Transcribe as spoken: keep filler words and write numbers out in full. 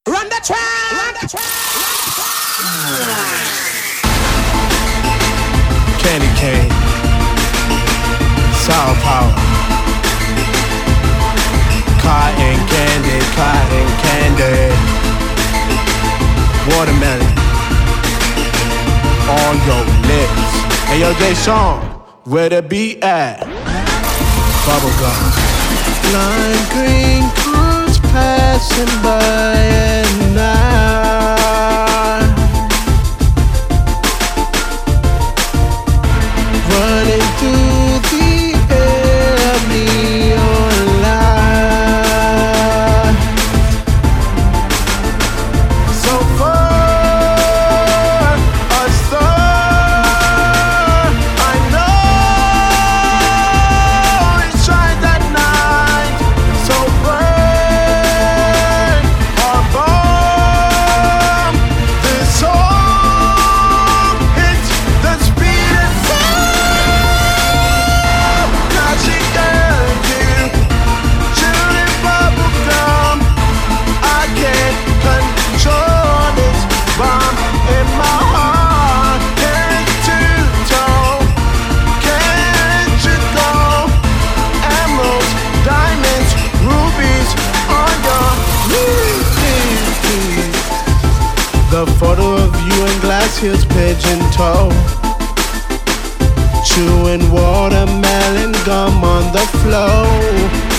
Run the track! Run the track! Candy cane, sour power, cotton candy, cotton candy, watermelon on your lips. Hey yo, Jay Sean, where the beat at? Bubblegum. Lime green cars passing by at night, running through the air, neon light. So far, a star, I know it shines at night. So bright, our bomb. This song hits the speed of sound. Crashing down to chewing bubble gum. I can't control this bomb in my heart. Head to toe, can't you go? Emeralds, diamonds, rubies on your knees. The photo of you in Glass Hills pigeon toe, chewing watermelon gum on the floor.